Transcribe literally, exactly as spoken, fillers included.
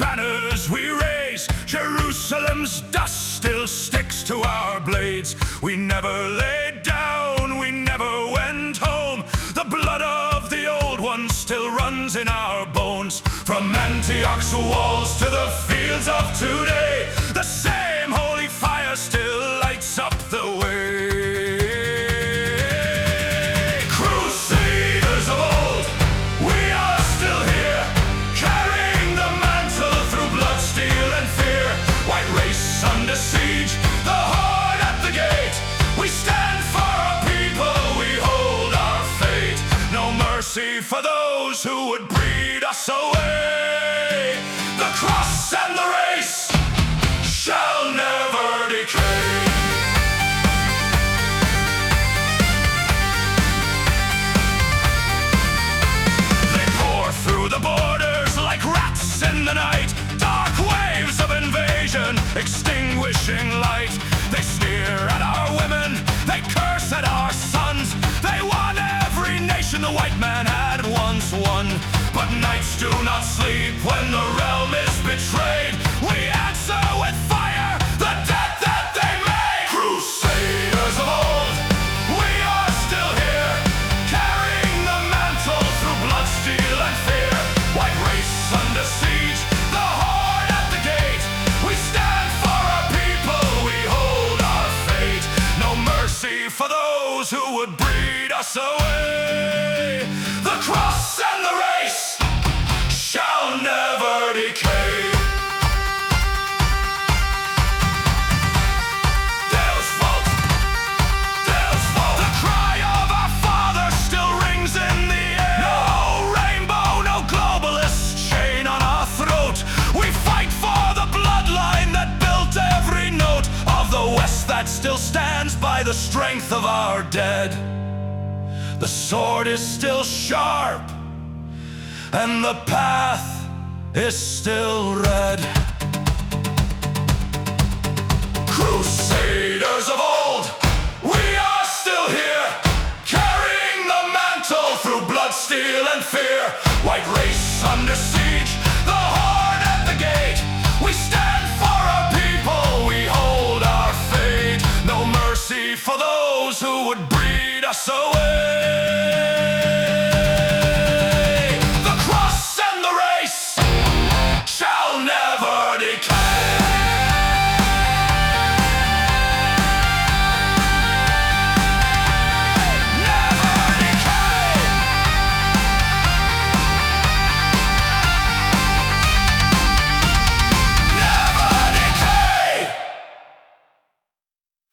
banners we raise, Jerusalem's dust still sticks to our blades. We never laid down, we never went home. The blood of the old ones still runs in our bones. From Antioch's walls to the fields of today, the same holy fire still lights up the way. Crusaders of old, we are still here, carrying the mantle through blood, steel and fear. White race under siege, the horde at the gate. We stand for our people, we hold our fate. No mercy for those who would breed us away. The cross and the race shall never decay. They pour through the borders like rats in the night, dark waves of invasion, extinguishing light. They sneer at our women, they curse at our sons. They want every nation the white man had once won. But nights do not sleep when the realm is betrayed. We answer with fire the death that they made. Crusaders of old, we are still here, carrying the mantle through blood, steel and fear. White race under siege, the horde at the gate. We stand for our people, we hold our fate. No mercy for those who would breed us away. The cross and the race shall never decay. Deus Vult, Deus Vult. The cry of our Father still rings in the air. No rainbow, no globalist chain on our throat. We fight for the bloodline that built every note of the West, that still stands by the strength of our dead. The sword is still sharp and the path is still red. Crusaders of old, we are still here, carrying the mantle through blood, steel and fear. White race under siege, the horde at the gate. We stand for our people, we hold our fate. No mercy for those who would breed us away.